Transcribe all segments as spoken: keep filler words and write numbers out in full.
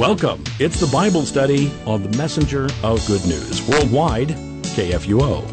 Welcome. It's the Bible study on the Messenger of Good News. Worldwide, K F U O.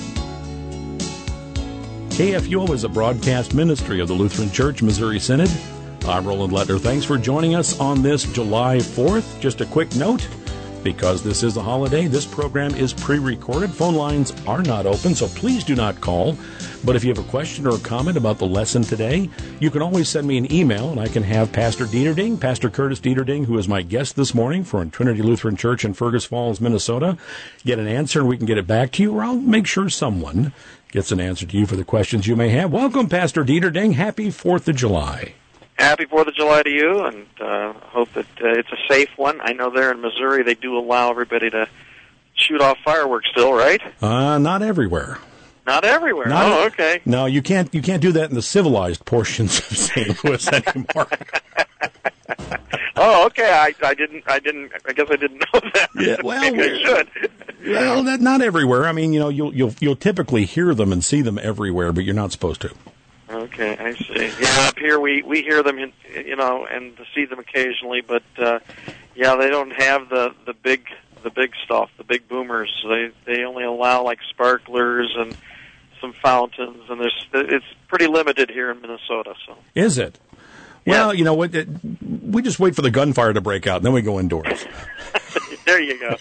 K F U O is a broadcast ministry of the Lutheran Church Missouri Synod. I'm Roland Lettner. Thanks for joining us on this July fourth. Just a quick note, because this is a holiday, this program is pre-recorded. Phone lines are not open, so please do not call. But if you have a question or a comment about the lesson today, you can always send me an email, and I can have Pastor Dieterding, Pastor Curtis Dieterding, who is my guest this morning from Trinity Lutheran Church in Fergus Falls, Minnesota, get an answer, and we can get it back to you, or I'll make sure someone gets an answer to you for the questions you may have. Welcome, Pastor Dieterding. Happy fourth of July. Happy fourth of July to you, and uh, hope that uh, it's a safe one. I know there in Missouri they do allow everybody to shoot off fireworks still, right? Uh, not everywhere. Not everywhere. Not, oh, okay. No, you can't. You can't do that in the civilized portions of Saint Louis anymore. Oh, okay. I, I didn't. I didn't. I guess I didn't know that. Yeah, well, maybe I should. Well, that, not everywhere. I mean, you know, you'll you'll you'll typically hear them and see them everywhere, but you're not supposed to. Okay, I see. Yeah, up here we we hear them, in, you know, and see them occasionally, but uh, yeah, they don't have the the big the big stuff, the big boomers. They they only allow like sparklers and some fountains, and there's it's pretty limited here in Minnesota. So is it? Well, yeah. You know what? It, we just wait for the gunfire to break out, and then we go indoors. There you go.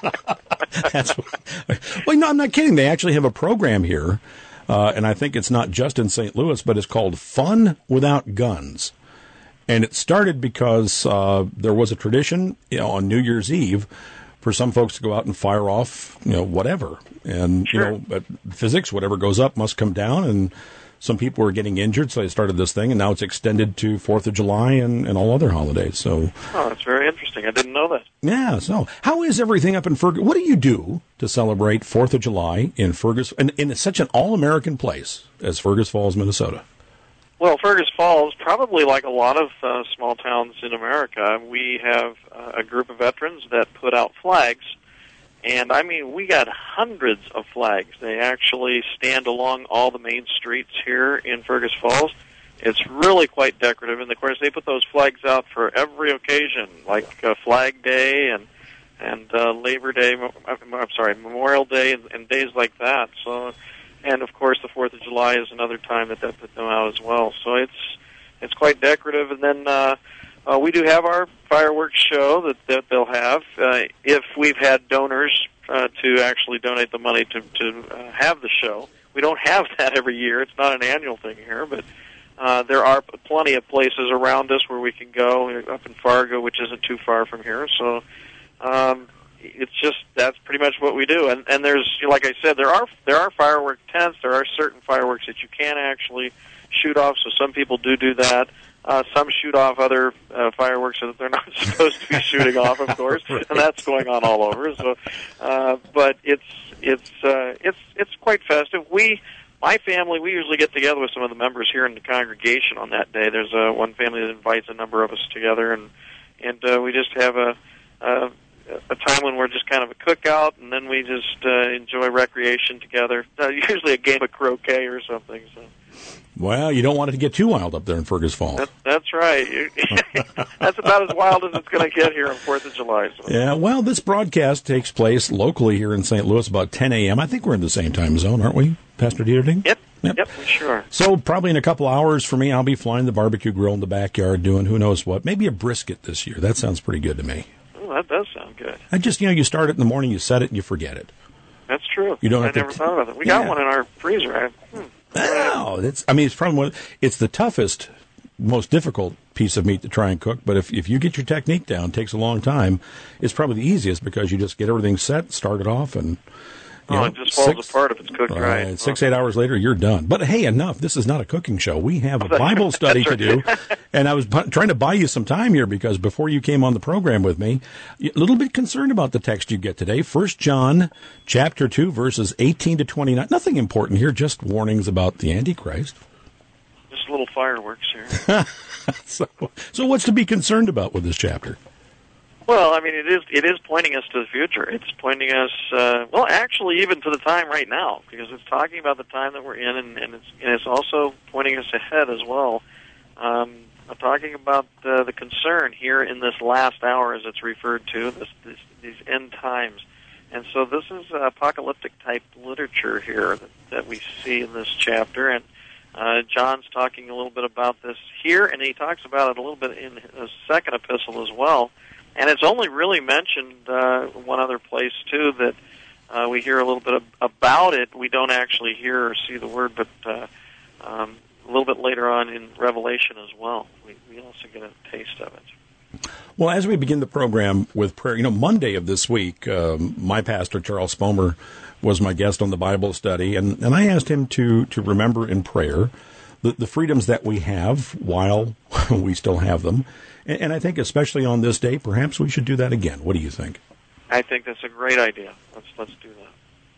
That's what, well, no, I'm not kidding. They actually have a program here, uh, and I think it's not just in Saint Louis, but it's called Fun Without Guns. And it started because uh, there was a tradition, you know, on New Year's Eve for some folks to go out and fire off, you know, whatever. And, sure. you know, physics, whatever goes up must come down. And some people were getting injured, so they started this thing. And now it's extended to fourth of July and, and all other holidays. So, oh, that's very interesting. I didn't know that. Yeah. So how is everything up in Fergus? What do you do to celebrate fourth of July in Fergus, in, in such an all-American place as Fergus Falls, Minnesota? Well, Fergus Falls, probably like a lot of uh, small towns in America, we have uh, a group of veterans that put out flags. And, I mean, we got hundreds of flags. They actually stand along all the main streets here in Fergus Falls. It's really quite decorative. And, of course, they put those flags out for every occasion, like uh, Flag Day and and uh, Labor Day, I'm sorry, Memorial Day and, and days like that. So... And, of course, the fourth of July is another time that they put them out as well. So it's it's quite decorative. And then uh, uh, we do have our fireworks show that, that they'll have. Uh, if we've had donors uh, to actually donate the money to, to uh, have the show. We don't have that every year. It's not an annual thing here, but uh, there are plenty of places around us where we can go, up in Fargo, which isn't too far from here. So... Um, It's just that's pretty much what we do, and and there's, like I said, there are there are firework tents. There are certain fireworks that you can actually shoot off. So some people do do that. Uh, some shoot off other uh, fireworks that they're not supposed to be shooting off, of course, right. And that's going on all over. So, uh, but it's it's uh, it's it's quite festive. We. My family, we usually get together with some of the members here in the congregation on that day. There's uh, one family that invites a number of us together, and and uh, we just have a. a a time when we're just kind of a cookout, and then we just uh, enjoy recreation together. Uh, usually a game of croquet or something. So. Well, you don't want it to get too wild up there in Fergus Falls. That, that's right. That's about as wild as it's going to get here on fourth of July. So. Yeah, well, this broadcast takes place locally here in Saint Louis about ten a.m. I think we're in the same time zone, aren't we, Pastor Dieterding? Yep. Yep, yep, sure. So probably in a couple hours for me, I'll be flying the barbecue grill in the backyard doing who knows what. Maybe a brisket this year. That sounds pretty good to me. That does sound good. I just, you know, you start it in the morning, you set it, and you forget it. That's true. You don't I have never to thought of it. We yeah. got one in our freezer. I, hmm. Oh, it's, I mean, it's probably one, it's the toughest, most difficult piece of meat to try and cook. But if, if you get your technique down, it takes a long time. It's probably the easiest because you just get everything set, start it off, and... You oh, know, it just falls six, apart if it's cooked uh, right. Six, eight hours later, you're done. But hey, enough. This is not a cooking show. We have a Bible study to do. And I was bu- trying to buy you some time here because before you came on the program with me, a little bit concerned about the text you get today. First John chapter two, verses eighteen to twenty-nine. Nothing important here, just warnings about the Antichrist. Just little fireworks here. so, so what's to be concerned about with this chapter? Well, I mean, it is it is pointing us to the future. It's pointing us, uh, well, actually, even to the time right now, because it's talking about the time that we're in, and, and it's and it's also pointing us ahead as well. Um, uh, talking about uh, the concern here in this last hour, as it's referred to, this, this, these end times. And so this is apocalyptic-type literature here that, that we see in this chapter, and uh, John's talking a little bit about this here, and he talks about it a little bit in his second epistle as well. And it's only really mentioned uh, one other place, too, that uh, we hear a little bit of, about it. We don't actually hear or see the word, but uh, um, a little bit later on in Revelation as well, we, we also get a taste of it. Well, as we begin the program with prayer, you know, Monday of this week, um, my pastor, Charles Spomer, was my guest on the Bible study, and, and I asked him to, to remember in prayer the, the freedoms that we have while we still have them. And, and I think especially on this day, perhaps we should do that again. What do you think? I think that's a great idea. Let's let's do that.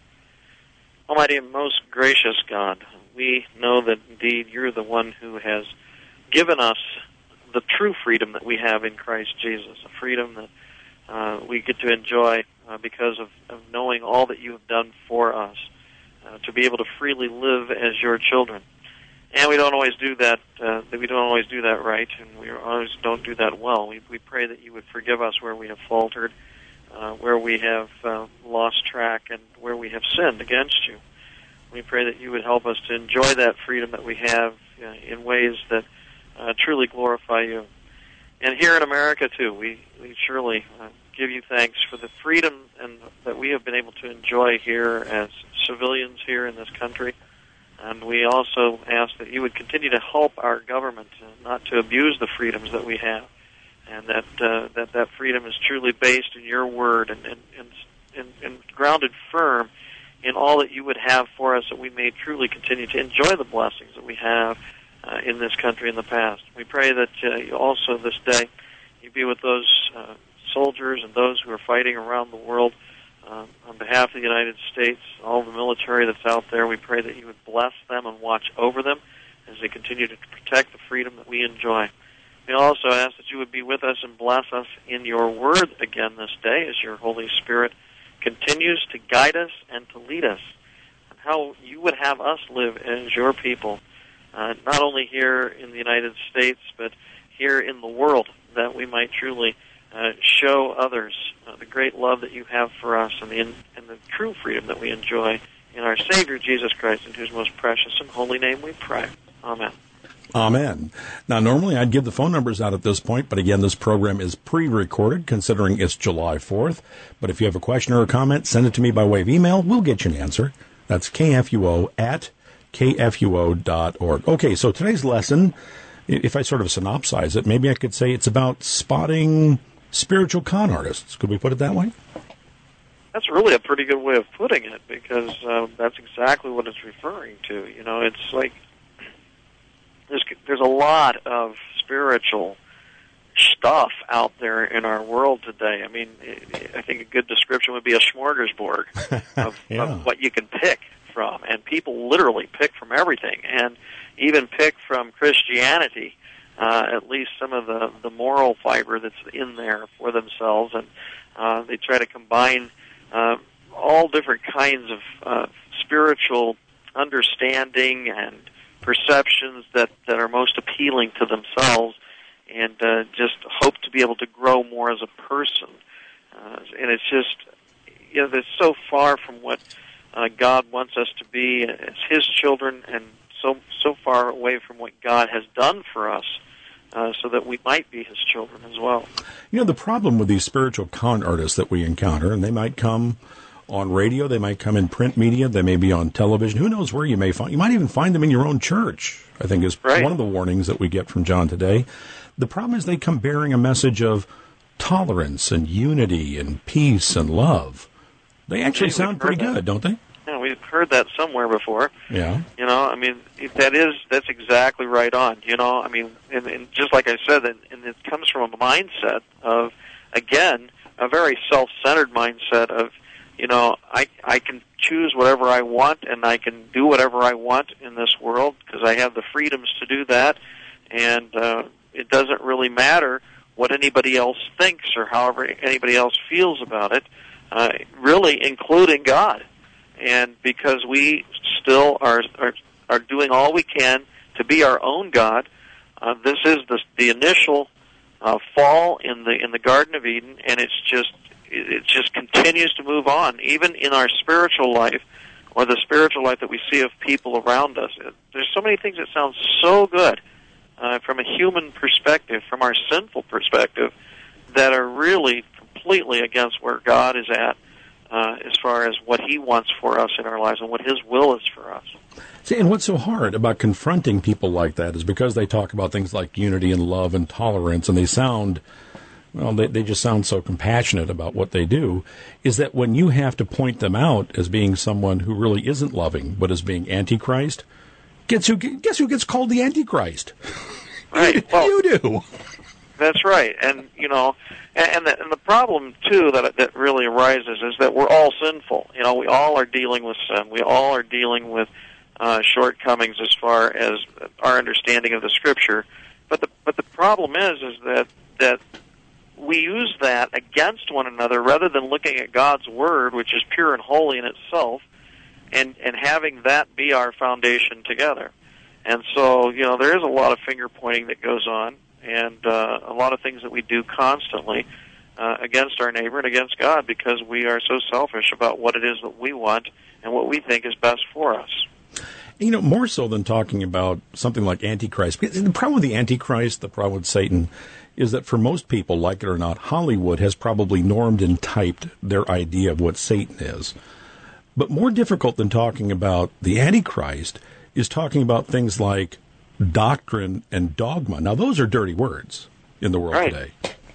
Almighty and most gracious God, we know that indeed you're the one who has given us the true freedom that we have in Christ Jesus, a freedom that uh, we get to enjoy uh, because of, of knowing all that you have done for us, uh, to be able to freely live as your children. And we don't always do that. Uh, that we don't always do that right, and we always don't do that well. We, we pray that you would forgive us where we have faltered, uh, where we have uh, lost track, and where we have sinned against you. We pray that you would help us to enjoy that freedom that we have uh, in ways that uh, truly glorify you. And here in America, too, we, we surely uh, give you thanks for the freedom and that we have been able to enjoy here as civilians here in this country. And we also ask that you would continue to help our government uh, not to abuse the freedoms that we have, and that uh, that, that freedom is truly based in your word and, and, and, and, and grounded firm in all that you would have for us, that we may truly continue to enjoy the blessings that we have uh, in this country in the past. We pray that uh, you also this day you be with those uh, soldiers and those who are fighting around the world. Uh, on behalf of the United States, all the military that's out there, we pray that you would bless them and watch over them as they continue to protect the freedom that we enjoy. We also ask that you would be with us and bless us in your word again this day as your Holy Spirit continues to guide us and to lead us on how you would have us live as your people, uh, not only here in the United States, but here in the world, that we might truly Uh, show others uh, the great love that you have for us and the, in, and the true freedom that we enjoy in our Savior, Jesus Christ, in whose most precious and holy name we pray. Amen. Amen. Now, normally I'd give the phone numbers out at this point, but again, this program is pre-recorded considering it's July fourth. But if you have a question or a comment, send it to me by way of email. We'll get you an answer. That's K F U O at K F U O dot org. Okay, so today's lesson, if I sort of synopsize it, maybe I could say it's about spotting spiritual con artists. Could we put it that way? That's really a pretty good way of putting it, because uh, that's exactly what it's referring to. You know, it's like there's there's a lot of spiritual stuff out there in our world today. I mean, I think a good description would be a smorgasbord of, yeah. of what you can pick from, and people literally pick from everything, and even pick from Christianity. Uh, at least some of the, the moral fiber that's in there for themselves, and uh, they try to combine uh, all different kinds of uh, spiritual understanding and perceptions that, that are most appealing to themselves, and uh, just hope to be able to grow more as a person. Uh, and it's just, you know, that's so far from what uh, God wants us to be as His children, and so so far away from what God has done for us, uh, so that we might be His children as well. You know, the problem with these spiritual con artists that we encounter, and they might come on radio, they might come in print media, they may be on television. Who knows where you may find? You might even find them in your own church, I think is right. One of the warnings that we get from John today. The problem is they come bearing a message of tolerance and unity and peace and love. They actually yeah, sound pretty that. good, don't they? Yeah, we've heard that somewhere before. Yeah. You know, I mean, that is, that's exactly right on. You know, I mean, and, and just like I said, and, and it comes from a mindset of, again, a very self-centered mindset of, you know, I I can choose whatever I want, and I can do whatever I want in this world because I have the freedoms to do that, and uh, it doesn't really matter what anybody else thinks or however anybody else feels about it, uh, really including God. And because we still are, are are doing all we can to be our own God, Uh, this is the, the initial uh, fall in the in the Garden of Eden, and it's just it just continues to move on, even in our spiritual life or the spiritual life that we see of people around us. There's so many things that sound so good uh, from a human perspective, from our sinful perspective, that are really completely against where God is at uh, as far as what He wants for us in our lives and what His will is for us. See, and what's so hard about confronting people like that is because they talk about things like unity and love and tolerance, and they sound, well, they, they just sound so compassionate about what they do, is that when you have to point them out as being someone who really isn't loving, but is being Antichrist, guess who, guess who gets called the Antichrist? Right. Well, you do. That's right. And, you know, and, and, the, and the problem, too, that that really arises is that we're all sinful. You know, we all are dealing with sin. We all are dealing with Uh, shortcomings as far as our understanding of the Scripture, but the but the problem is is that that we use that against one another rather than looking at God's Word, which is pure and holy in itself, and and having that be our foundation together. And so, you know, there is a lot of finger pointing that goes on, and uh, a lot of things that we do constantly uh, against our neighbor and against God because we are so selfish about what it is that we want and what we think is best for us. You know, more so than talking about something like Antichrist. The problem with the Antichrist, the problem with Satan, is that for most people, like it or not, Hollywood has probably normed and typed their idea of what Satan is. But more difficult than talking about the Antichrist is talking about things like doctrine and dogma. Now, those are dirty words in the world right. today.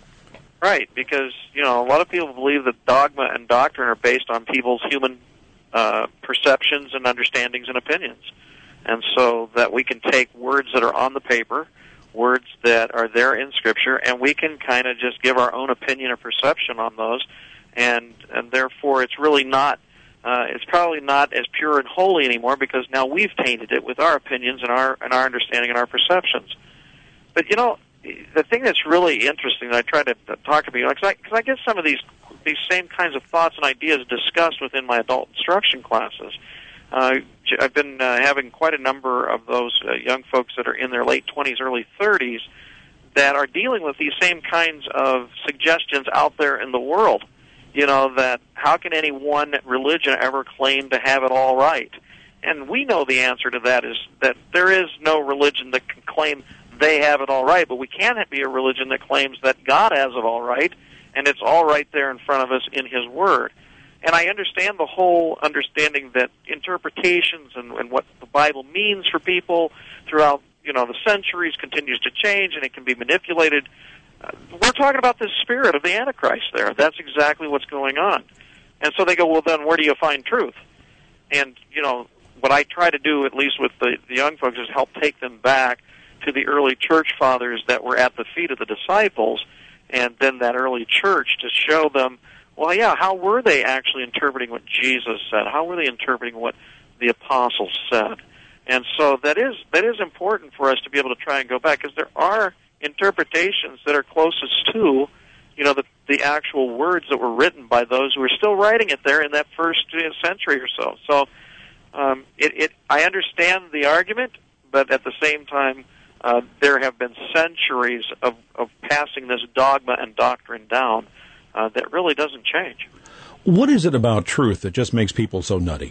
Right, because, you know, a lot of people believe that dogma and doctrine are based on people's human Uh, perceptions and understandings and opinions. And so that we can take words that are on the paper, words that are there in Scripture, and we can kind of just give our own opinion or perception on those, and and therefore it's really not, uh, it's probably not as pure and holy anymore because now we've tainted it with our opinions and our and our understanding and our perceptions. But, you know, the thing that's really interesting that I try to talk about, because I, cause I get some of these these same kinds of thoughts and ideas discussed within my adult instruction classes. Uh, I've been uh, having quite a number of those uh, young folks that are in their late twenties, early thirties that are dealing with these same kinds of suggestions out there in the world. You know, that how can any one religion ever claim to have it all right? And we know the answer to that is that there is no religion that can claim they have it all right, but we can be a religion that claims that God has it all right, and it's all right there in front of us in His Word. And I understand the whole understanding that interpretations and, and what the Bible means for people throughout, you know, the centuries continues to change, and it can be manipulated. Uh, we're talking about the spirit of the Antichrist there. That's exactly what's going on. And so they go, well, then where do you find truth? And, you know, what I try to do, at least with the, the young folks, is help take them back to the early church fathers that were at the feet of the disciples, and then that early church to show them, well, yeah, how were they actually interpreting what Jesus said? How were they interpreting what the apostles said? And so that is that is important for us to be able to try and go back, because there are interpretations that are closest to, you know, the, the actual words that were written by those who were still writing it there in that first century or so. So um, it, it, I understand the argument, but at the same time, uh, there have been centuries of, of passing this dogma and doctrine down uh, that really doesn't change. What is it about truth that just makes people so nutty?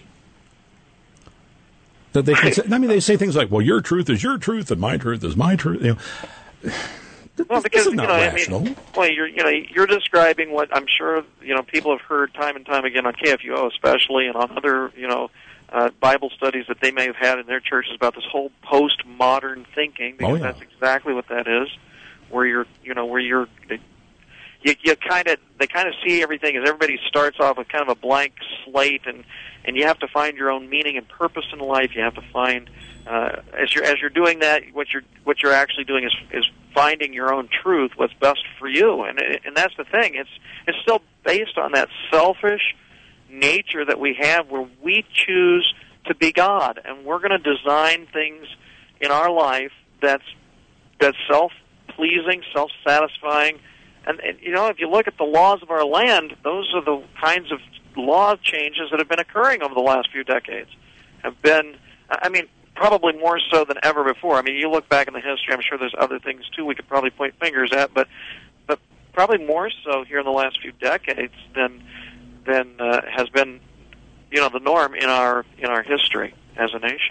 That they can say, I mean, they say things like, well, your truth is your truth and my truth is my truth. You know, well, because, this is not you know, rational. I mean, well, you're, you know, you're describing what I'm sure, you know, people have heard time and time again on K F U O especially, and on other, you know, uh, Bible studies that they may have had in their churches about this whole postmodern thinking, because oh, yeah. that's exactly what that is, where you're, you know, where you're, you, you kind of, they kind of see everything as everybody starts off with kind of a blank slate, and, and you have to find your own meaning and purpose in life. You have to find, uh, as you're, as you're doing that, what you're, what you're actually doing is, is finding your own truth, what's best for you. And, and that's the thing. It's, it's still based on that selfish nature that we have, where we choose to be God, and we're going to design things in our life that's that's self-pleasing, self-satisfying. And, and you know, if you look at the laws of our land, those are the kinds of law changes that have been occurring over the last few decades. Have been, I mean, probably more so than ever before. I mean, you look back in the history, I'm sure there's other things, too, we could probably point fingers at, but but probably more so here in the last few decades than than uh, has been, you know, the norm in our in our history as a nation.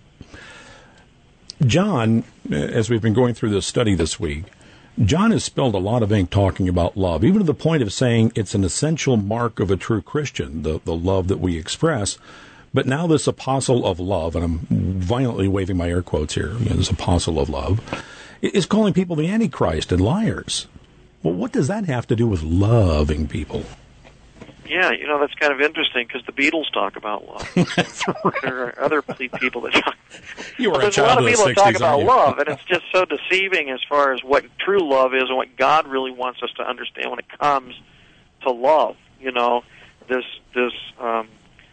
John, as we've been going through this study this week, John has spilled a lot of ink talking about love, even to the point of saying it's an essential mark of a true Christian, the, the love that we express. But now this apostle of love, and I'm violently waving my air quotes here, you know, this apostle of love, is calling people the Antichrist and liars. Well, what does that have to do with loving people? Yeah, you know, that's kind of interesting because the Beatles talk about love. That's right. There are other people that talk. You were well, a child a lot of of the people that talk sixties, about aren't you? love, and it's just so deceiving as far as what true love is and what God really wants us to understand when it comes to love. You know, this this um,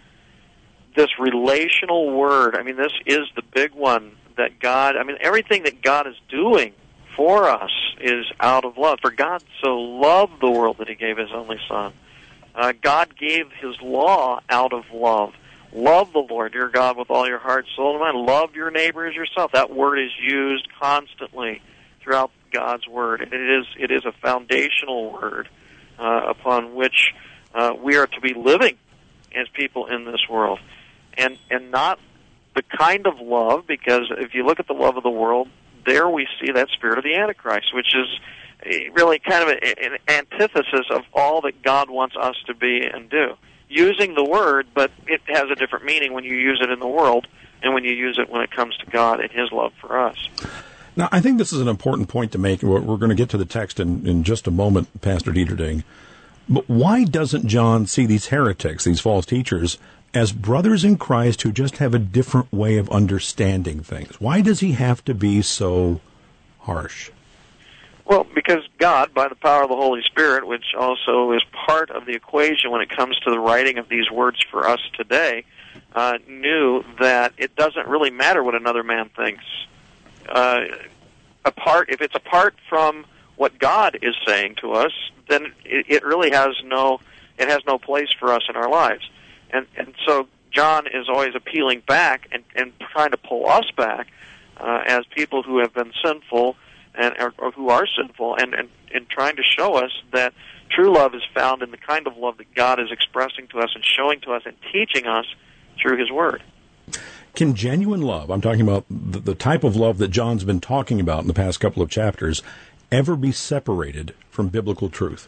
this relational word. I mean, this is the big one that God. I mean, everything that God is doing for us is out of love. For God so loved the world that He gave His only Son. Uh, God gave His law out of love. Love the Lord your God with all your heart, soul, and mind. Love your neighbor as yourself. That word is used constantly throughout God's Word. And it is it is a foundational word uh, upon which uh, we are to be living as people in this world. And and not the kind of love, because if you look at the love of the world, there we see that spirit of the Antichrist, which is really kind of an antithesis of all that God wants us to be and do. Using the word, but it has a different meaning when you use it in the world and when you use it when it comes to God and His love for us. Now, I think this is an important point to make. We're, we're going to get to the text in, in just a moment, Pastor Dieterding. But why doesn't John see these heretics, these false teachers, as brothers in Christ who just have a different way of understanding things? Why does he have to be so harsh? Well, because God, by the power of the Holy Spirit, which also is part of the equation when it comes to the writing of these words for us today, uh, knew that it doesn't really matter what another man thinks. Uh, apart, if it's apart from what God is saying to us, then it, it really has no, it has no place for us in our lives. And and so John is always appealing back and, and trying to pull us back uh, as people who have been sinful and or, or who are sinful, and, and, and trying to show us that true love is found in the kind of love that God is expressing to us and showing to us and teaching us through His Word. Can genuine love, I'm talking about the, the type of love that John's been talking about in the past couple of chapters, ever be separated from biblical truth?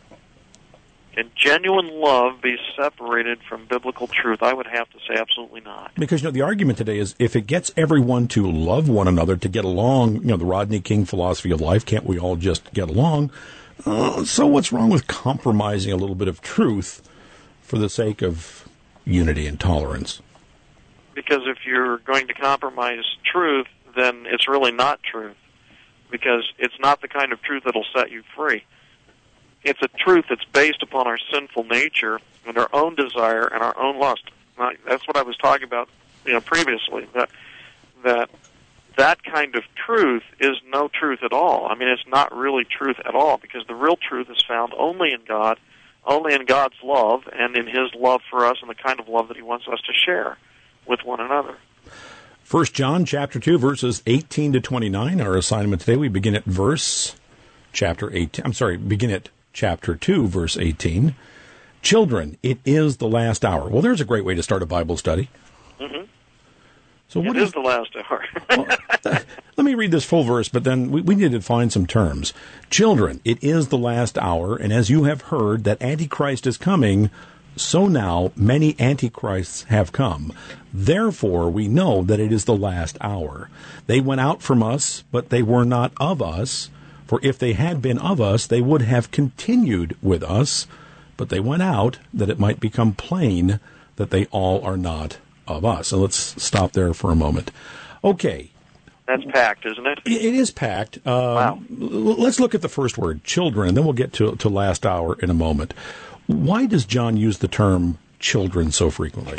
Can genuine love be separated from biblical truth? I would have to say absolutely not. Because, you know, the argument today is if it gets everyone to love one another, to get along, you know, the Rodney King philosophy of life, can't we all just get along? Uh, so what's wrong with compromising a little bit of truth for the sake of unity and tolerance? Because if you're going to compromise truth, then it's really not truth. Because it's not the kind of truth that'll set you free. It's a truth that's based upon our sinful nature and our own desire and our own lust. Now, that's what I was talking about, you know, previously. That that that kind of truth is no truth at all. I mean, it's not really truth at all, because the real truth is found only in God, only in God's love, and in His love for us and the kind of love that He wants us to share with one another. First John chapter two, verses eighteen to twenty-nine. Our assignment today, we begin at verse chapter eighteen. I'm sorry, begin at chapter two, verse eighteen. Children, it is the last hour. Well, there's a great way to start a Bible study. Mm-hmm. So what it is, is the last hour. well, uh, let me read this full verse, but then we, we need to find some terms. Children, it is the last hour, and as you have heard that Antichrist is coming, so now many Antichrists have come. Therefore we know that it is the last hour. They went out from us, but they were not of us. For if they had been of us, they would have continued with us. But they went out, that it might become plain that they all are not of us. So let's stop there for a moment. Okay. That's packed, isn't it? It is packed. Uh, wow. Let's look at the first word, children, and then we'll get to, to last hour in a moment. Why does John use the term children so frequently?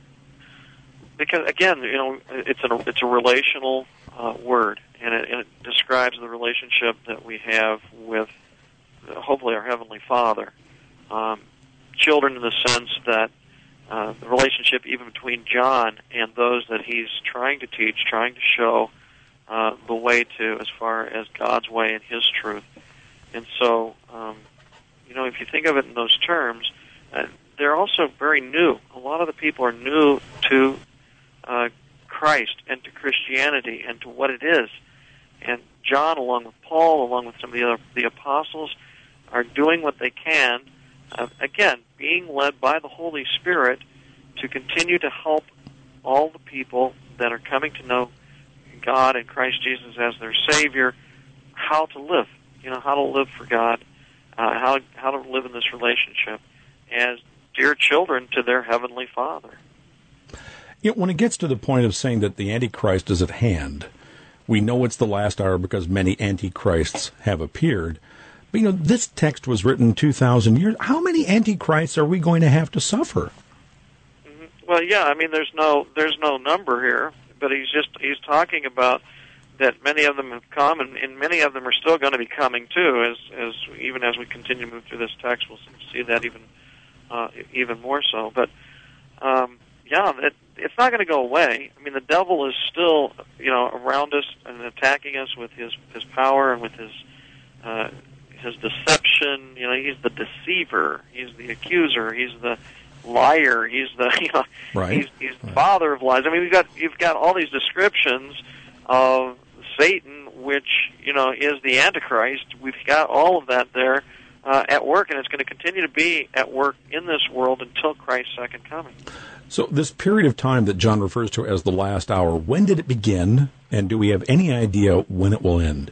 Because, again, you know, it's a, it's a relational uh, word, and it, and it describes the relationship that we have with, uh, hopefully, our Heavenly Father. Um, children in the sense that uh, the relationship even between John and those that he's trying to teach, trying to show uh, the way to as far as God's way and His truth. And so, um, you know, if you think of it in those terms, uh, they're also very new. A lot of the people are new to uh, Christ and to Christianity and to what it is. And John, along with Paul, along with some of the other the apostles, are doing what they can, uh, again, being led by the Holy Spirit to continue to help all the people that are coming to know God and Christ Jesus as their Savior, how to live, you know, how to live for God, uh, how how to live in this relationship as dear children to their Heavenly Father. You know, when it gets to the point of saying that the Antichrist is at hand, we know it's the last hour because many Antichrists have appeared. But, you know, this text was written two thousand years. How many Antichrists are we going to have to suffer? Mm-hmm. Well, yeah, I mean, there's no there's no number here, but he's just he's talking about that many of them have come, and, and many of them are still going to be coming too. As as even as we continue to move through this text, we'll see that even uh, even more so. But um, yeah, it, it's not going to go away. I mean, the devil is still, you know, around us and attacking us with his his power and with his uh, his deception. You know, he's the deceiver. He's the accuser. He's the liar. He's the you know, right. he's, he's the right. father of lies. I mean, we've got you've got all these descriptions of Satan, which you know is the Antichrist. We've got all of that there uh, at work, and it's going to continue to be at work in this world until Christ's second coming. So this period of time that John refers to as the last hour, when did it begin, and do we have any idea when it will end?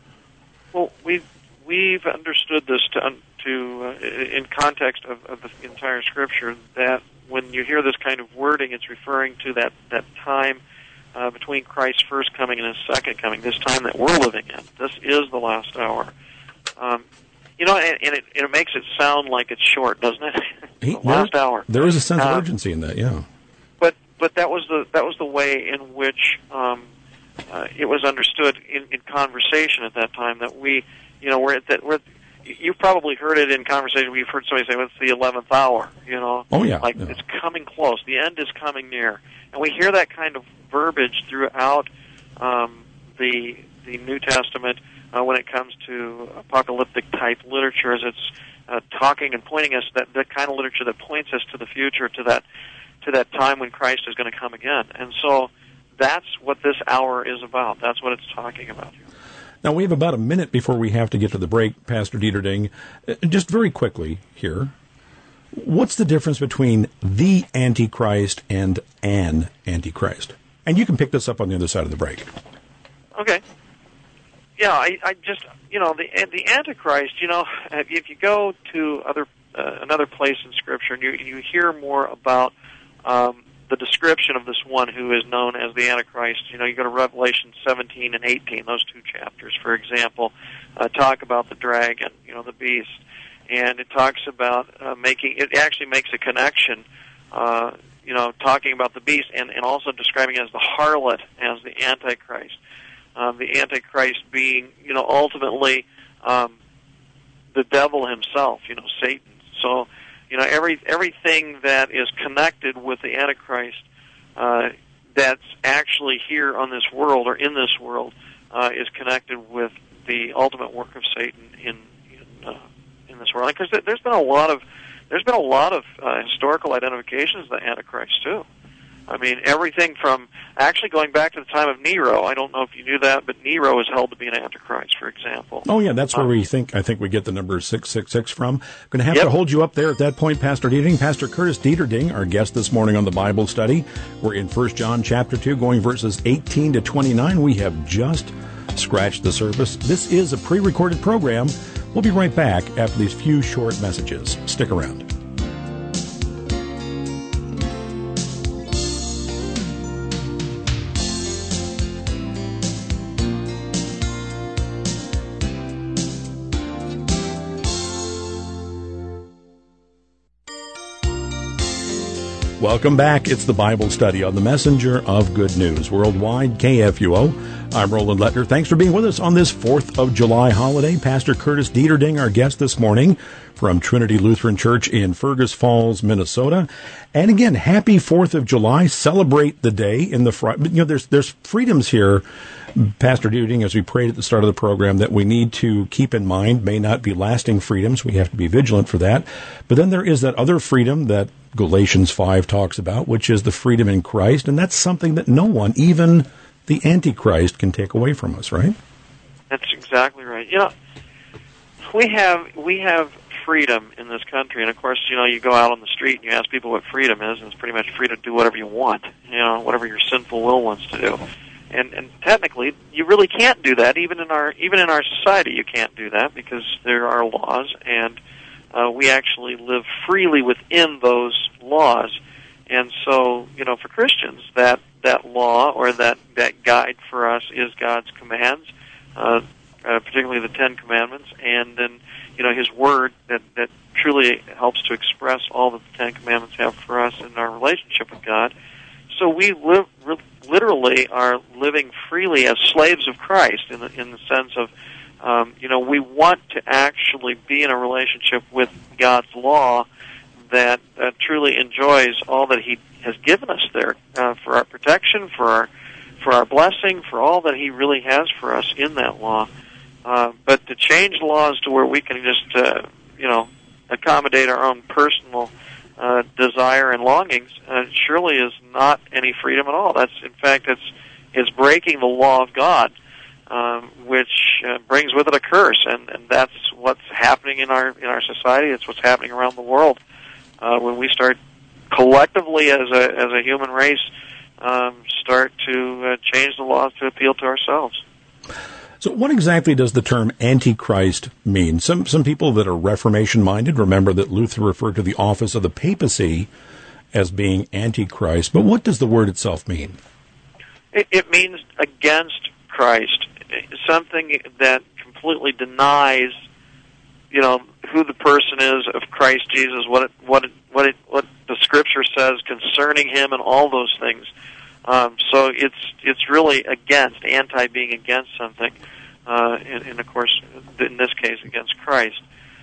Well, we've we've understood this to to uh, in context of, of the entire Scripture, that when you hear this kind of wording, it's referring to that that time uh, between Christ's first coming and His second coming. This time that we're living in, this is the last hour. Um, You know, and, and it, it makes it sound like it's short, doesn't it? the last there, hour. There is a sense of uh, urgency in that, yeah. But but that was the that was the way in which um, uh, it was understood in, in conversation at that time. That we, you know, we're at that we're. You've probably heard it in conversation. We've heard somebody say, "Well, it's the eleventh hour." You know, oh yeah, like yeah. it's coming close. The end is coming near, and we hear that kind of verbiage throughout um, the the New Testament. Uh, when it comes to apocalyptic-type literature, as it's uh, talking and pointing us that the kind of literature that points us to the future, to that to that time when Christ is going to come again. And so that's what this hour is about. That's what it's talking about here. Now, we have about a minute before we have to get to the break, Pastor Dieterding. Uh, just very quickly here, what's the difference between the Antichrist and an Antichrist? And you can pick this up on the other side of the break. Okay. Yeah, I, I just, you know, the the Antichrist, you know, if you go to other uh, another place in Scripture and you, you hear more about um, the description of this one who is known as the Antichrist, you know, you go to Revelation seventeen and eighteen, those two chapters, for example, uh, talk about the dragon, you know, the beast, and it talks about uh, making, it actually makes a connection, uh, you know, talking about the beast and, and also describing it as the harlot, as the Antichrist. Um, the Antichrist being, you know, ultimately um, the devil himself, you know, Satan. So, you know, every everything that is connected with the Antichrist uh, that's actually here on this world or in this world uh, is connected with the ultimate work of Satan in in, uh, in this world. Because there's been a lot of there's been a lot of uh, historical identifications of the Antichrist too. I mean, everything from actually going back to the time of Nero. I don't know if you knew that, but Nero is held to be an Antichrist, for example. Oh, yeah, that's where um, we think, I think we get the number six six six from. Going to have yep. to hold you up there at that point, Pastor Dieterding. Pastor Curtis Dieterding, our guest this morning on the Bible study. We're in First John chapter two, going verses eighteen to twenty-nine. We have just scratched the surface. This is a pre-recorded program. We'll be right back after these few short messages. Stick around. Welcome back. It's the Bible study on the Messenger of Good News Worldwide, K F U O, I'm Roland Lettner. Thanks for being with us on this fourth of July holiday. Pastor Curtis Dieterding, our guest this morning from Trinity Lutheran Church in Fergus Falls, Minnesota. And again, happy fourth of July. Celebrate the day in the fr- you know there's there's freedoms here, Pastor Dieterding, as we prayed at the start of the program, that we need to keep in mind may not be lasting freedoms. We have to be vigilant for that. But then there is that other freedom that Galatians five talks about, which is the freedom in Christ, and that's something that no one, even the Antichrist, can take away from us, right? That's exactly right. You know, we have we have freedom in this country, and of course, you know, you go out on the street and you ask people what freedom is, and it's pretty much free to do whatever you want, you know, whatever your sinful will wants to do. And and technically, you really can't do that. Even in our even in our society, you can't do that because there are laws, and uh, we actually live freely within those laws. And so, you know, for Christians, that that law or that, that guide for us is God's commands, uh, uh, particularly the Ten Commandments, and then, you know, His Word that, that truly helps to express all that the Ten Commandments have for us in our relationship with God. So we live, re- literally are living freely as slaves of Christ in the, in the sense of, um, you know, we want to actually be in a relationship with God's law that uh, truly enjoys all that He has given us there uh, for our protection, for our for our blessing, for all that He really has for us in that law. Uh, but to change laws to where we can just, uh, you know, accommodate our own personal uh, desire and longings, uh, surely is not any freedom at all. That's, in fact, it's it's breaking the law of God, um, which uh, brings with it a curse, and, and that's what's happening in our in our society. It's what's happening around the world. Uh, when we start collectively as a as a human race um, start to uh, change the laws to appeal to ourselves. So what exactly does the term Antichrist mean? Some some people that are Reformation-minded remember that Luther referred to the office of the papacy as being Antichrist. But what does the word itself mean? It, it means against Christ, something that completely denies, you know, who the person is of Christ Jesus, what it, what it, what it, what the Scripture says concerning Him, and all those things. Um, so it's it's really against, anti being against something, uh, and, and of course, in this case, against Christ.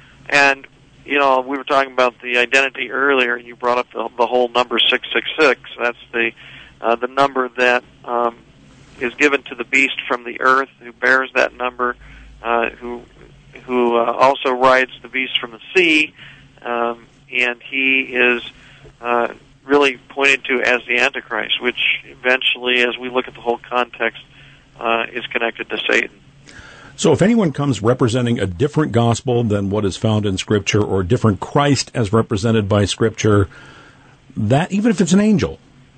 And you know, we were talking about the identity earlier. You brought up the, the whole number six six six. That's the uh, the number that um, is given to the beast from the earth, who bears that number, uh, who who uh, also rides the beast from the sea, um, and he is uh, really pointed to as the Antichrist, which eventually, as we look at the whole context, uh, is connected to Satan. So if anyone comes representing a different gospel than what is found in Scripture, or a different Christ as represented by Scripture, that, even if it's an angel,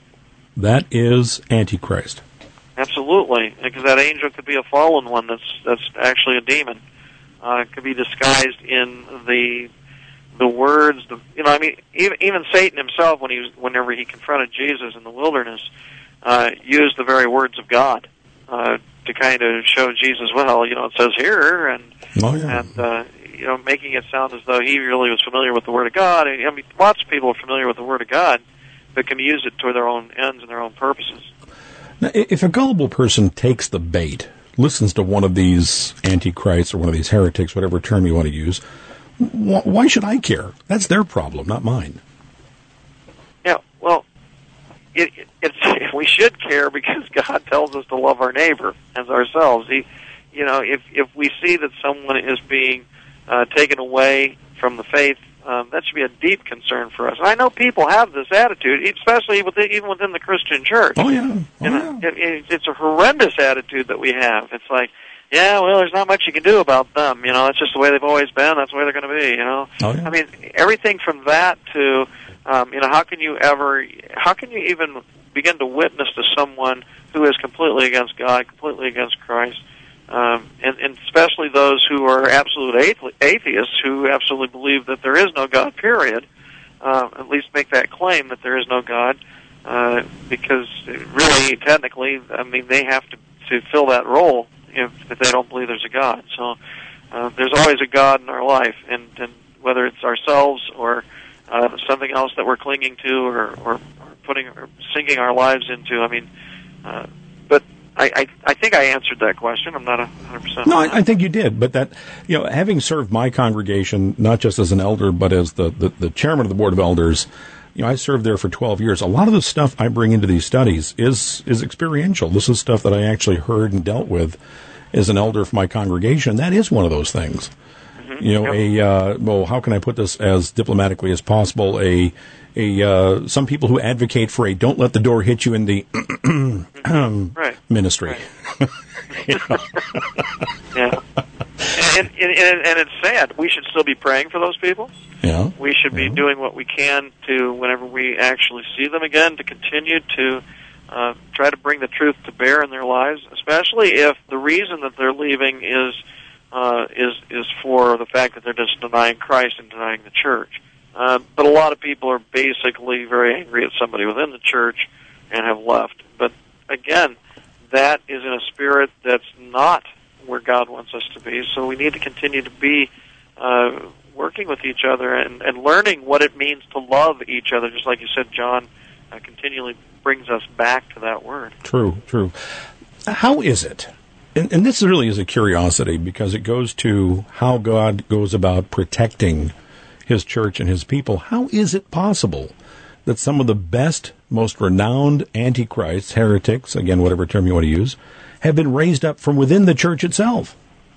that is Antichrist. Absolutely, because that angel could be a fallen one that's that's actually a demon. Uh, it could be disguised in the the words. The, you know, I mean, even even Satan himself, when he was, whenever he confronted Jesus in the wilderness, uh, used the very words of God uh, to kind of show Jesus, well, you know, it says here, and oh, yeah. and uh, you know, making it sound as though he really was familiar with the Word of God. I mean, lots of people are familiar with the Word of God, but can use it to their own ends and their own purposes. Now, if a gullible person takes the bait, listens to one of these antichrists or one of these heretics, whatever term you want to use, wh- why should I care? That's their problem, not mine. Yeah, well, it, it, it's we should care because God tells us to love our neighbor as ourselves. He, you know, if if we see that someone is being uh, taken away from the faith, um, that should be a deep concern for us. And I know people have this attitude, especially within, even within the Christian church. Oh, yeah. Oh, and yeah. It, it, it's a horrendous attitude that we have. It's like, yeah, well, there's not much you can do about them. You know, it's just the way they've always been. That's the way they're going to be, you know. Oh, yeah. I mean, everything from that to, um, you know, how can you ever, how can you even begin to witness to someone who is completely against God, completely against Christ? Um, and, and especially those who are absolute atheists who absolutely believe that there is no God, period, uh, at least make that claim that there is no God, uh, because really, technically, I mean, they have to, to fill that role if, if they don't believe there's a God. So uh, there's always a God in our life, and, and whether it's ourselves or uh, something else that we're clinging to or, or, or putting or sinking our lives into, I mean, uh, but I, I, I think I answered that question. I'm not one hundred percent. No, I, I think you did. But that, you know, having served my congregation, not just as an elder, but as the, the, the chairman of the Board of Elders, you know, I served there for twelve years. A lot of the stuff I bring into these studies is, is experiential. This is stuff that I actually heard and dealt with as an elder for my congregation. That is one of those things. Mm-hmm. You know, yep. a, uh, well, how can I put this as diplomatically as possible? A, a, uh, some people who advocate for a don't let the door hit you in the right. ministry. Right. yeah. And, and, and, and it's sad. We should still be praying for those people. Yeah. We should be yeah. doing what we can to, whenever we actually see them again, to continue to uh, try to bring the truth to bear in their lives, especially if the reason that they're leaving is uh, is is for the fact that they're just denying Christ and denying the church. Uh, but a lot of people are basically very angry at somebody within the church and have left. But again, that is in a spirit that's not where God wants us to be. So we need to continue to be uh, working with each other and, and learning what it means to love each other. Just like you said, John uh, continually brings us back to that word. True, true. How is it? And, and this really is a curiosity because it goes to how God goes about protecting His church and His people. How is it possible that some of the best, most renowned antichrists, heretics, again, whatever term you want to use, have been raised up from within the church itself?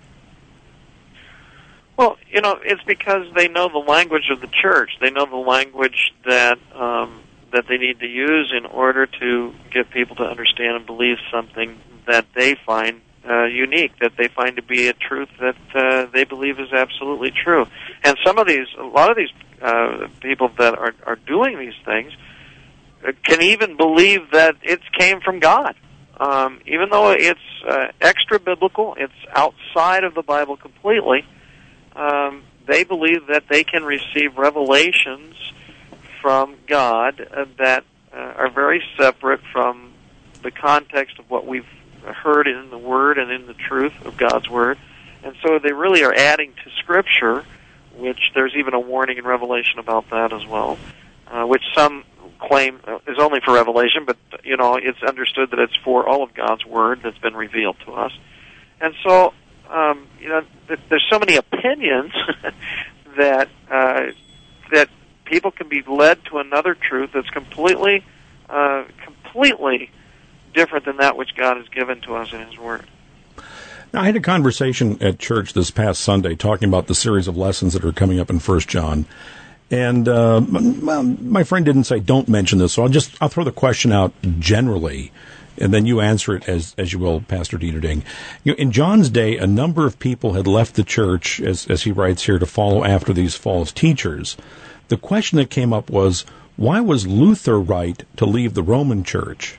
Well, you know, it's because they know the language of the church. They know the language that um, that they need to use in order to get people to understand and believe something that they find uh, unique, that they find to be a truth that uh, they believe is absolutely true. And some of these, a lot of these uh, people that are, are doing these things can even believe that it came from God. Um, even though it's uh, extra-biblical, it's outside of the Bible completely, um, they believe that they can receive revelations from God uh, that uh, are very separate from the context of what we've heard in the Word and in the truth of God's Word. And so they really are adding to Scripture, which there's even a warning in Revelation about that as well, uh, which some claim is only for Revelation, but, you know, it's understood that it's for all of God's Word that's been revealed to us. And so, um, you know, th- there's so many opinions that uh, that people can be led to another truth that's completely, uh, completely different than that which God has given to us in His Word. Now, I had a conversation at church this past Sunday talking about the series of lessons that are coming up in First John. And uh, my, my friend didn't say don't mention this, so I'll just I'll throw the question out generally, and then you answer it as as you will, Pastor Dieterding. You know, in John's day, a number of people had left the church, as as he writes here, to follow after these false teachers. The question that came up was, why was Luther right to leave the Roman Church?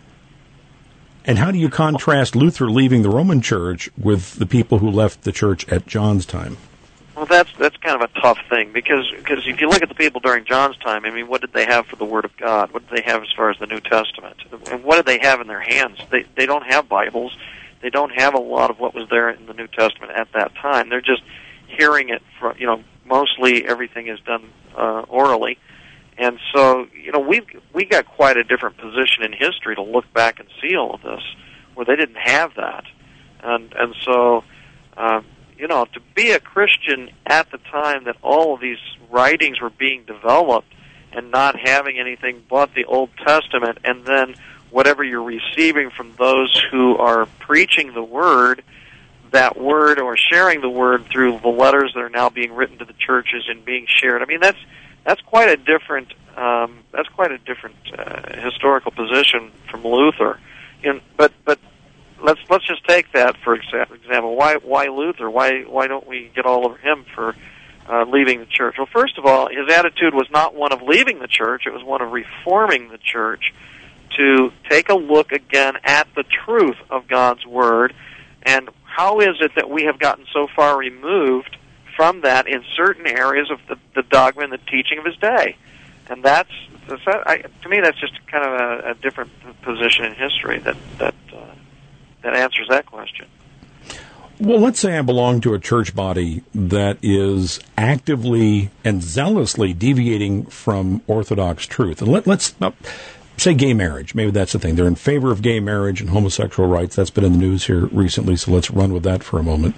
And how do you contrast Luther leaving the Roman Church with the people who left the church at John's time? Well, that's that's kind of a tough thing, because because if you look at the people during John's time, I mean, what did they have for the Word of God? What did they have as far as the New Testament? And what did they have in their hands? They they don't have Bibles. They don't have a lot of what was there in the New Testament at that time. They're just hearing it from, you know, mostly everything is done uh, orally. And so, you know, we've we got quite a different position in history to look back and see all of this, where they didn't have that. And and so, um, you know, to be a Christian at the time that all of these writings were being developed and not having anything but the Old Testament, and then whatever you're receiving from those who are preaching the Word, that Word or sharing the Word through the letters that are now being written to the churches and being shared. I mean, that's that's quite a different um, that's quite a different uh, historical position from Luther. And, but but let's let's just take that for example. Why why Luther? Why why don't we get all over him for uh, leaving the church? Well, first of all, his attitude was not one of leaving the church; it was one of reforming the church to take a look again at the truth of God's Word, and how is it that we have gotten so far removed from that in certain areas of the, the dogma and the teaching of his day. And that's, that's I, to me, that's just kind of a, a different position in history that that uh, that answers that question. Well, let's say I belong to a church body that is actively and zealously deviating from Orthodox truth. And let, let's, uh, say gay marriage. Maybe that's the thing. They're in favor of gay marriage and homosexual rights. That's been in the news here recently, so let's run with that for a moment.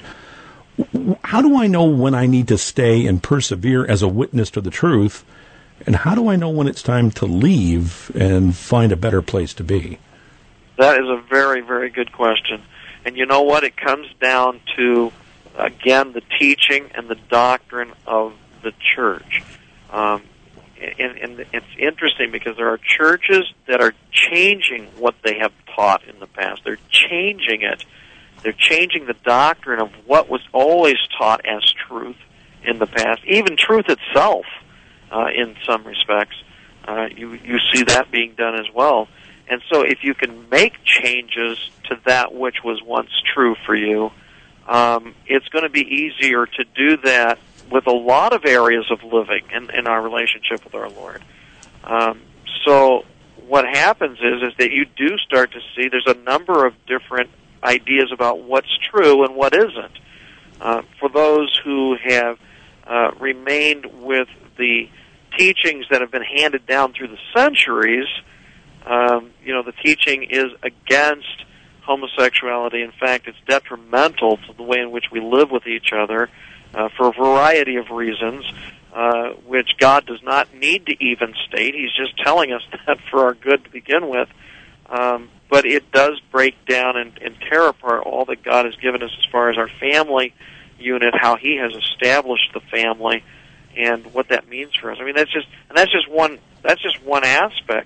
How do I know when I need to stay and persevere as a witness to the truth? And how do I know when it's time to leave and find a better place to be? That is a very, very good question. And you know what? It comes down to, again, the teaching and the doctrine of the church. Um, and, and it's interesting because there are churches that are changing what they have taught in the past. They're changing it. They're changing the doctrine of what was always taught as truth in the past, even truth itself. Uh, in some respects, uh, you you see that being done as well. And so if you can make changes to that which was once true for you, um, it's going to be easier to do that with a lot of areas of living in, in our relationship with our Lord. Um, so what happens is, is that you do start to see there's a number of different ideas about what's true and what isn't. Uh, for those who have uh, remained with the teachings that have been handed down through the centuries, um, you know, the teaching is against homosexuality. In fact, it's detrimental to the way in which we live with each other uh, for a variety of reasons, uh, which God does not need to even state. He's just telling us that for our good to begin with. Um, but it does break down and, and tear apart all that God has given us as far as our family unit, how He has established the family, and what that means for us. I mean, that's just and that's just one that's just one aspect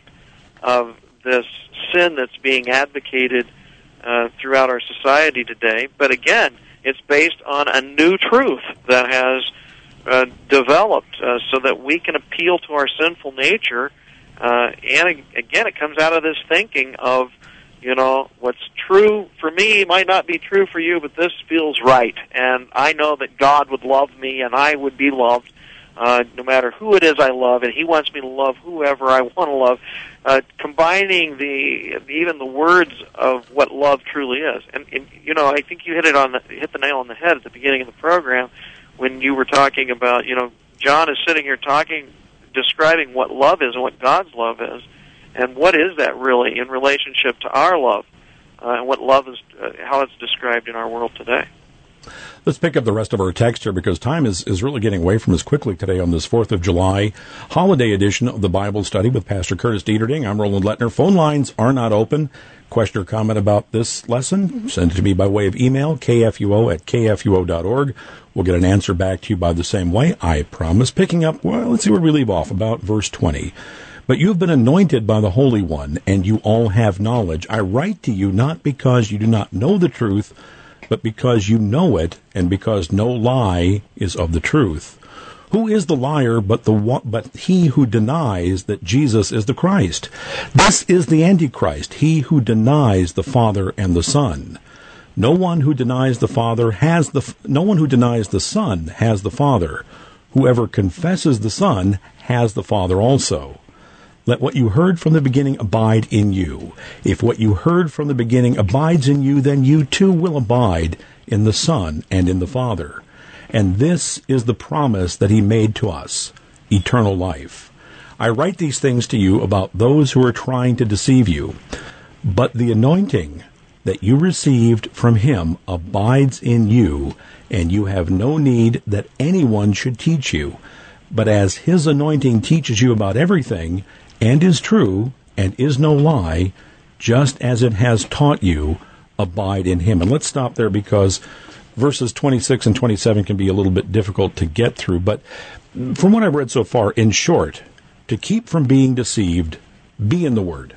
of this sin that's being advocated uh, throughout our society today. But again, it's based on a new truth that has uh, developed uh, so that we can appeal to our sinful nature. Uh, and again, it comes out of this thinking of, you know, what's true for me might not be true for you, but this feels right, and I know that God would love me, and I would be loved. Uh, no matter who it is I love, and He wants me to love whoever I want to love, uh, combining the even the words of what love truly is. And, and you know, I think you hit it on the, hit the nail on the head at the beginning of the program when you were talking about, you know, John is sitting here talking, describing what love is and what God's love is, and what is that really in relationship to our love, uh, and what love is, uh, how it's described in our world today. Let's pick up the rest of our text here because time is, is really getting away from us quickly today on this fourth of July holiday edition of the Bible Study with Pastor Curtis Dieterding. I'm Roland Lettner. Phone lines are not open. Question or comment about this lesson, send it to me by way of email, k f u o at k f u o dot org. We'll get an answer back to you by the same way, I promise. Picking up, well, let's see where we leave off, about verse twenty. But you have been anointed by the Holy One, and you all have knowledge. I write to you not because you do not know the truth, but because you know it, and because no lie is of the truth. Who is the liar but the but he who denies that Jesus is the Christ? This is the Antichrist, he who denies the Father and the Son. No one who denies the Father has the no one who denies the Son has the Father. Whoever confesses the Son has the Father also. Let what you heard from the beginning abide in you. If what you heard from the beginning abides in you, then you too will abide in the Son and in the Father. And this is the promise that He made to us, eternal life. I write these things to you about those who are trying to deceive you. But the anointing that you received from Him abides in you, and you have no need that anyone should teach you. But as His anointing teaches you about everything, and is true, and is no lie, just as it has taught you, abide in Him. And let's stop there because verses twenty-six and twenty-seven can be a little bit difficult to get through. But from what I've read so far, in short, to keep from being deceived, be in the Word.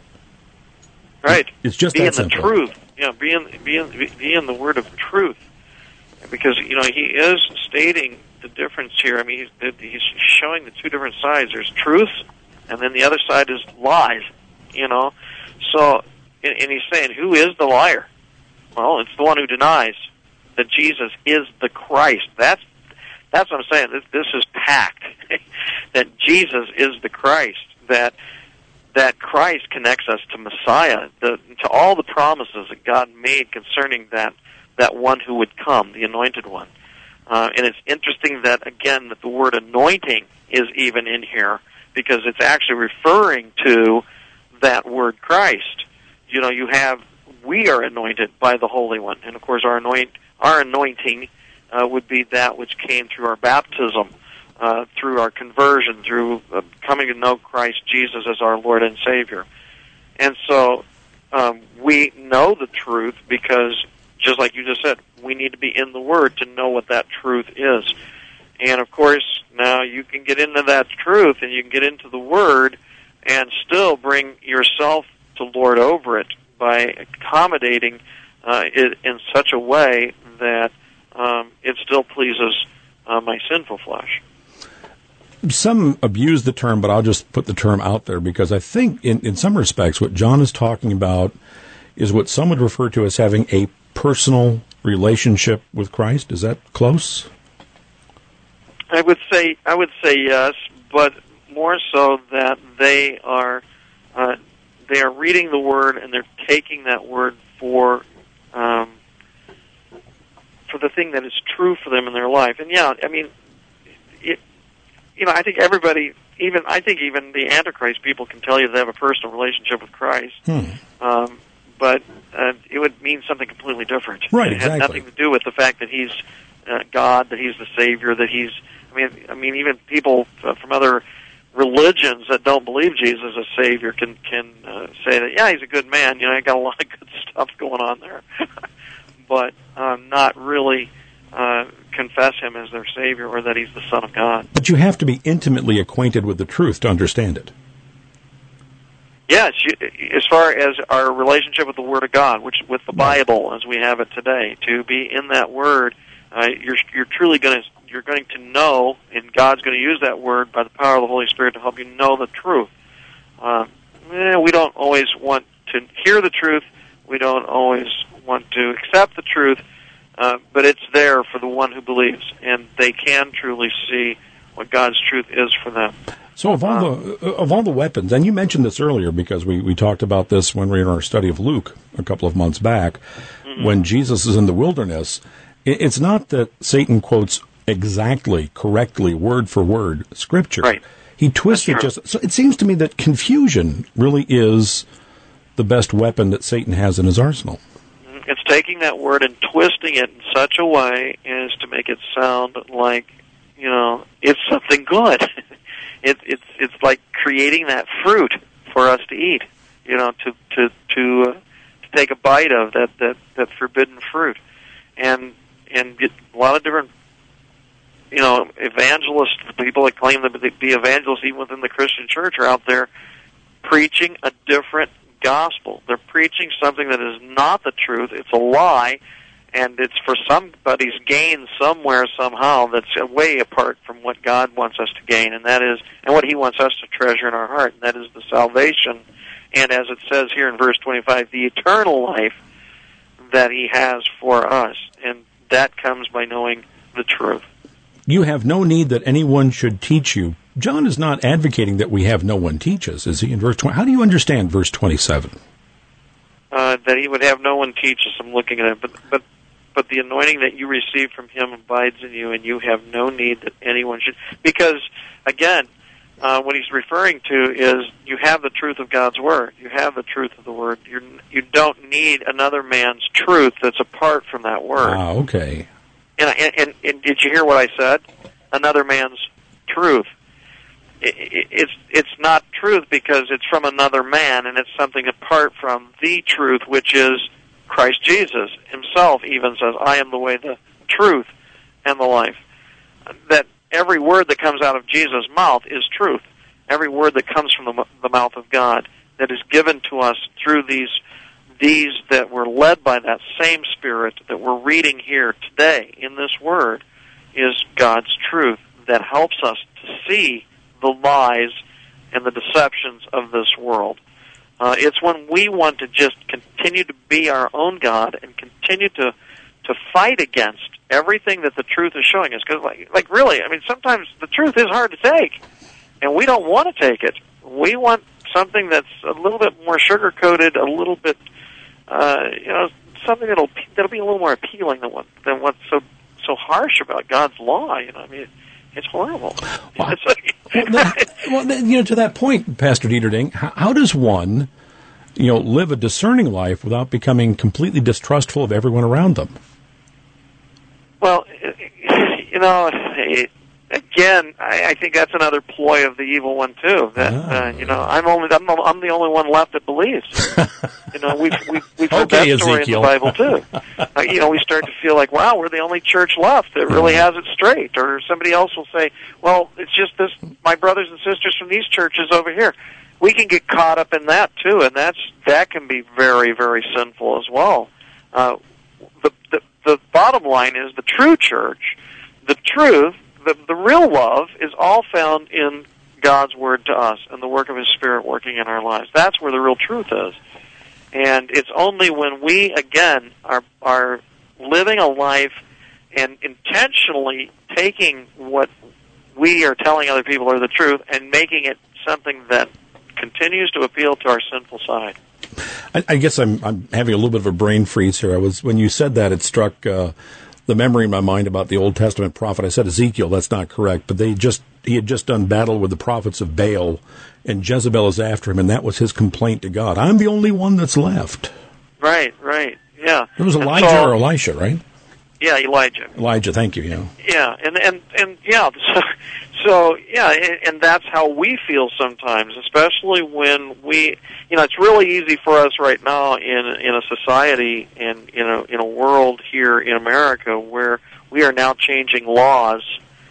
Right. It's just be that in simple. the truth. Yeah, be in, be in, be in the Word of truth. Because, you know, he is stating the difference here. I mean, he's, he's showing the two different sides. There's truth, and then the other side is lies, you know. So, and, and he's saying, who is the liar? Well, it's the one who denies that Jesus is the Christ. That's that's what I'm saying. This, this is packed. That Jesus is the Christ. That that Christ connects us to Messiah, the, to all the promises that God made concerning that that one who would come, the Anointed One. Uh, and it's interesting that, again, that the word anointing is even in here, because it's actually referring to that word Christ. You know, you have, we are anointed by the Holy One. And, of course, our anoint, our anointing uh, would be that which came through our baptism, uh, through our conversion, through uh, coming to know Christ Jesus as our Lord and Savior. And so um, we know the truth because, just like you just said, we need to be in the Word to know what that truth is. And, of course, now you can get into that truth and you can get into the Word and still bring yourself to lord over it by accommodating uh, it in such a way that um, it still pleases uh, my sinful flesh. Some abuse the term, but I'll just put the term out there because I think in, in some respects what John is talking about is what some would refer to as having a personal relationship with Christ. Is that close? I would say I would say yes, but more so that they are uh, they are reading the Word and they're taking that Word for um, for the thing that is true for them in their life. And yeah, I mean, it, you know, I think everybody, even I think even the Antichrist people can tell you they have a personal relationship with Christ. Hmm. Um, but uh, it would mean something completely different. Right, it exactly. had nothing to do with the fact that he's uh, God, that he's the Savior, that he's. I mean, I mean, even people uh, from other religions that don't believe Jesus as Savior can can uh, say that, yeah, he's a good man. You know, he got a lot of good stuff going on there, but um, not really uh, confess him as their Savior or that he's the Son of God. But you have to be intimately acquainted with the truth to understand it. Yes, you, as far as our relationship with the Word of God, which with the Bible as we have it today, to be in that Word, uh, you're you're truly going to you're going to know, and God's going to use that Word by the power of the Holy Spirit to help you know the truth. Uh, eh, we don't always want to hear the truth. We don't always want to accept the truth, uh, but it's there for the one who believes, and they can truly see what God's truth is for them. So of all the of all the weapons, and you mentioned this earlier because we, we talked about this when we were in our study of Luke a couple of months back, mm-hmm. when Jesus is in the wilderness, it's not that Satan quotes exactly, correctly, word for word, Scripture. Right. He twists it just... So it seems to me that confusion really is the best weapon that Satan has in his arsenal. It's taking that word and twisting it in such a way as to make it sound like, you know, it's something good. It, it's it's like creating that fruit for us to eat, you know, to to to, uh, to take a bite of that, that, that forbidden fruit, and and get a lot of different, you know, evangelists, people that claim to be evangelists even within the Christian church are out there preaching a different gospel. They're preaching something that is not the truth. It's a lie. And it's for somebody's gain somewhere, somehow, that's way apart from what God wants us to gain, and that is, and what He wants us to treasure in our heart, and that is the salvation, and as it says here in verse twenty-five, the eternal life that He has for us, and that comes by knowing the truth. You have no need that anyone should teach you. John is not advocating that we have no one teach us, is he? In verse twenty, how do you understand verse twenty-seven? Uh, that He would have no one teach us. I'm looking at it, but but. But the anointing that you receive from Him abides in you, and you have no need that anyone should. Because, again, uh, what he's referring to is you have the truth of God's Word. You have the truth of the Word. You're, you don't need another man's truth that's apart from that Word. Ah, okay. And, and, and did you hear what I said? Another man's truth. It, it, it's it's not truth because it's from another man, and it's something apart from the truth, which is Christ Jesus Himself even says, I am the way, the truth, and the life. That every word that comes out of Jesus' mouth is truth. Every word that comes from the, the mouth of God that is given to us through these these that were led by that same Spirit that we're reading here today in this Word is God's truth that helps us to see the lies and the deceptions of this world. Uh, it's when we want to just continue to be our own God and continue to to fight against everything that the truth is showing us. Because, like, like, really, I mean, sometimes the truth is hard to take, and we don't want to take it. We want something that's a little bit more sugar-coated, a little bit, uh, you know, something that'll that'll be a little more appealing than what than what's so so harsh about God's law. You know, I mean, It's horrible. Wow. It's like, well, that, well, that, you know, to that point, Pastor Dieterding, how, how does one, you know, live a discerning life without becoming completely distrustful of everyone around them? Well, you know, it, again, I, I think that's another ploy of the evil one too. That ah. uh, you know, I'm only I'm, the- I'm the only one left that believes. You know, we've we've, we've heard Okay, that story Ezekiel. in the Bible too. Uh, you know, we start to feel like, wow, we're the only church left that really has it straight. Or somebody else will say, well, it's just this, my brothers and sisters from these churches over here. We can get caught up in that too, and that's that can be very, very sinful as well. Uh, the, the the bottom line is the true church, the truth, the the real love is all found in God's word to us and the work of His Spirit working in our lives. That's where the real truth is. And it's only when we, again, are are living a life and intentionally taking what we are telling other people are the truth and making it something that continues to appeal to our sinful side. I, I guess I'm I'm having a little bit of a brain freeze here. I was when you said that, it struck uh, the memory in my mind about the Old Testament prophet. I said Ezekiel. That's not correct, but they just he had just done battle with the prophets of Baal, and Jezebel is after him, and that was his complaint to God. I'm the only one that's left. Right, right, yeah. It was Elijah so, or Elisha, right? Yeah, Elijah. Elijah, thank you. Yeah, yeah, and and and yeah. So, so yeah, and, and that's how we feel sometimes, especially when we, you know, it's really easy for us right now in in a society and in a in a world here in America where we are now changing laws,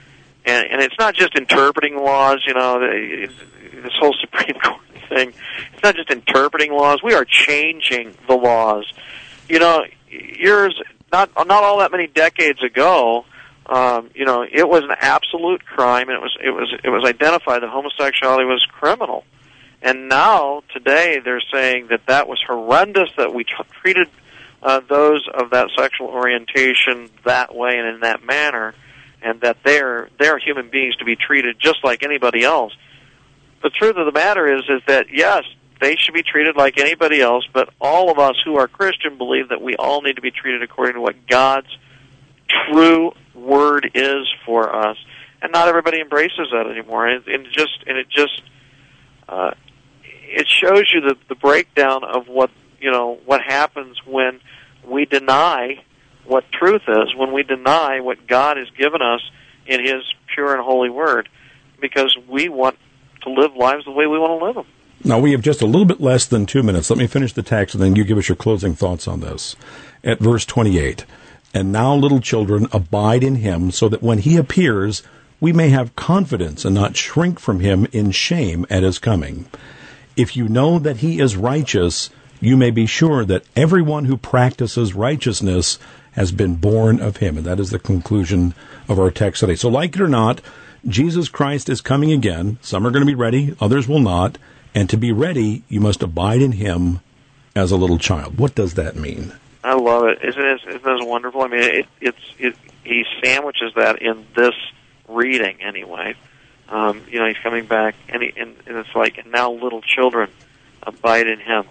and and it's not just interpreting laws. You know, the, this whole Supreme Court thing. It's not just interpreting laws. We are changing the laws. You know, yours. Not not all that many decades ago, um, you know, it was an absolute crime, and it was it was it was identified that homosexuality was criminal. And now today they're saying that that was horrendous, that we t- treated uh, those of that sexual orientation that way and in that manner, and that they're they're human beings to be treated just like anybody else. The truth of the matter is is that yes, they should be treated like anybody else, but all of us who are Christian believe that we all need to be treated according to what God's true word is for us. And not everybody embraces that anymore. And it, and it just and it just uh, it shows you the, the breakdown of what you know what happens when we deny what truth is, when we deny what God has given us in His pure and holy word, because we want to live lives the way we want to live them. Now, we have just a little bit less than two minutes. Let me finish the text, and then you give us your closing thoughts on this. At verse twenty-eight, and now, little children, abide in Him, so that when He appears, we may have confidence and not shrink from Him in shame at His coming. If you know that He is righteous, you may be sure that everyone who practices righteousness has been born of Him. And that is the conclusion of our text today. So, like it or not, Jesus Christ is coming again. Some are going to be ready, others will not. And to be ready, you must abide in Him as a little child. What does that mean? I love it. Isn't it, isn't it wonderful? I mean, it, it's it, he sandwiches that in this reading anyway. Um, you know, He's coming back, and, he, and, and it's like, and now little children, abide in Him.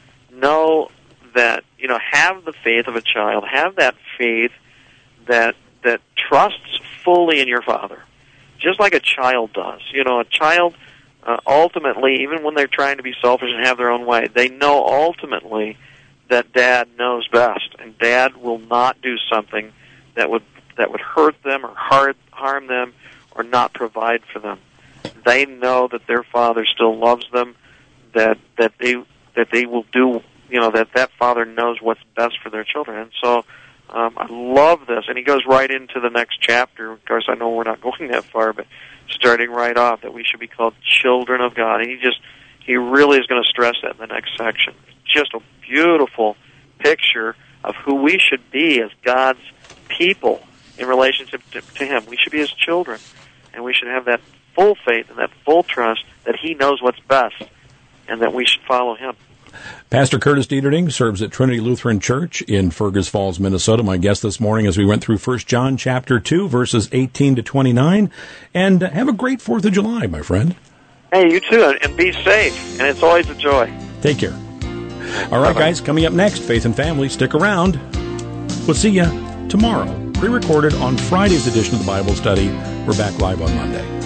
Know that, you know, have the faith of a child. Have that faith that that trusts fully in your Father, just like a child does. You know, a child... Uh, ultimately, even when they're trying to be selfish and have their own way, they know ultimately that Dad knows best, and Dad will not do something that would that would hurt them or hard, harm them or not provide for them. They know that their Father still loves them, that that they that they will do, you know, that that Father knows what's best for their children. And so um, I love this, and he goes right into the next chapter. Of course, I know we're not going that far, but starting right off, that we should be called children of God. And he just, he really is going to stress that in the next section. Just a beautiful picture of who we should be as God's people in relationship to, to Him. We should be His children, and we should have that full faith and that full trust that He knows what's best, and that we should follow Him. Pastor Curtis Dieterding serves at Trinity Lutheran Church in Fergus Falls, Minnesota. My guest this morning as we went through First John chapter two, verses eighteen to twenty-nine. And have a great fourth of July, my friend. Hey, you too, and be safe. And it's always a joy. Take care. All right, guys, coming up next, Faith and Family. Stick around. We'll see you tomorrow, pre-recorded on Friday's edition of the Bible study We're back live on Monday.